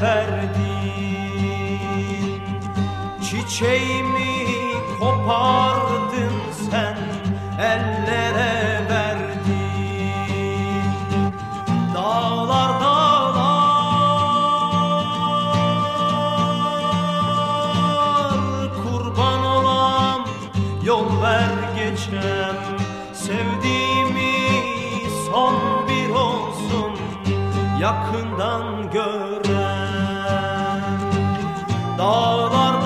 verdin. Çiçeğimi kopardın sen, ellere verdin. Dağlar yol ver geçem, sevdiğimi son bir olsun, yakından gören. Dağlar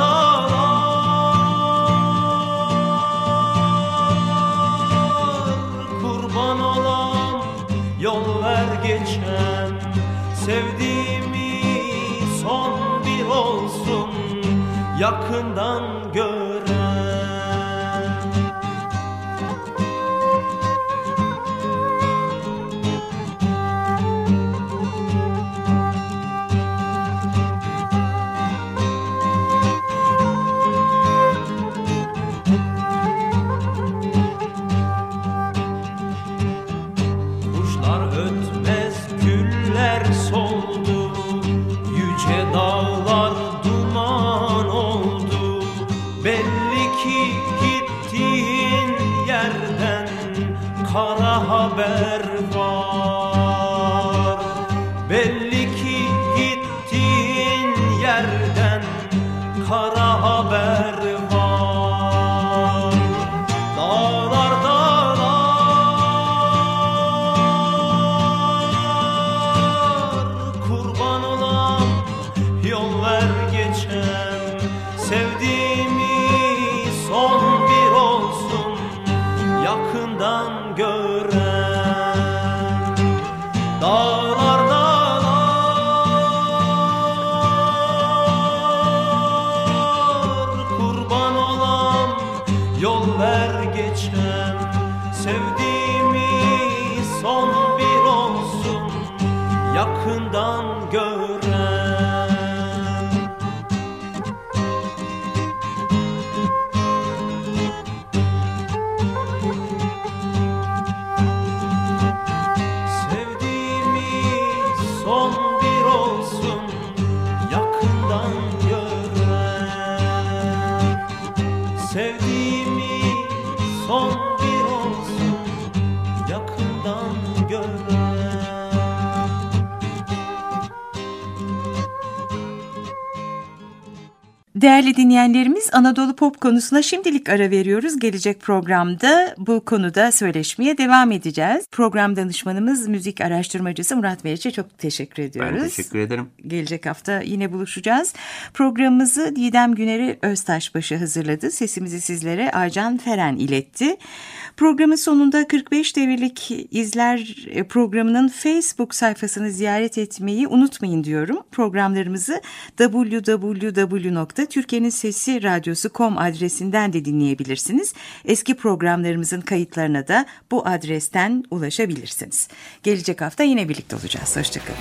kurban olam, yol ver geçem, sevdiğimi son bir olsun, yakından gören. Kara haber var. Belli ki gittiğin yerden kara haber var. Dağlar kurban olam, yol ver geçem, sevdiğimi son bir olsun, yakından gören. Dağlar kurban olam, yol ver geçem, sevdiğimi son bir olsun, yakından gören. Sevdiğimi son bir olsun, yakından gören. Değerli dinleyenlerimiz, Anadolu Pop konusuna şimdilik ara veriyoruz. Gelecek programda bu konuda söyleşmeye devam edeceğiz. Program danışmanımız, müzik araştırmacısı Murat Meriç'e çok teşekkür ediyoruz. Ben teşekkür ederim. Gelecek hafta yine buluşacağız. Programımızı Didem Güner'i Öztaşbaşı hazırladı. Sesimizi sizlere Aycan Feren iletti. Programın sonunda 45 devirlik izler programının Facebook sayfasını ziyaret etmeyi unutmayın diyorum. Programlarımızı www.turkiyenininsesiradyosu.com adresinden de dinleyebilirsiniz. Eski programlarımızın kayıtlarına da bu adresten ulaşabilirsiniz. Gelecek hafta yine birlikte olacağız. Hoşçakalın.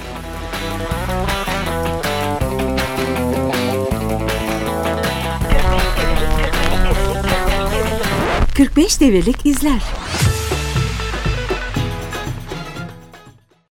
45 devirlik izler.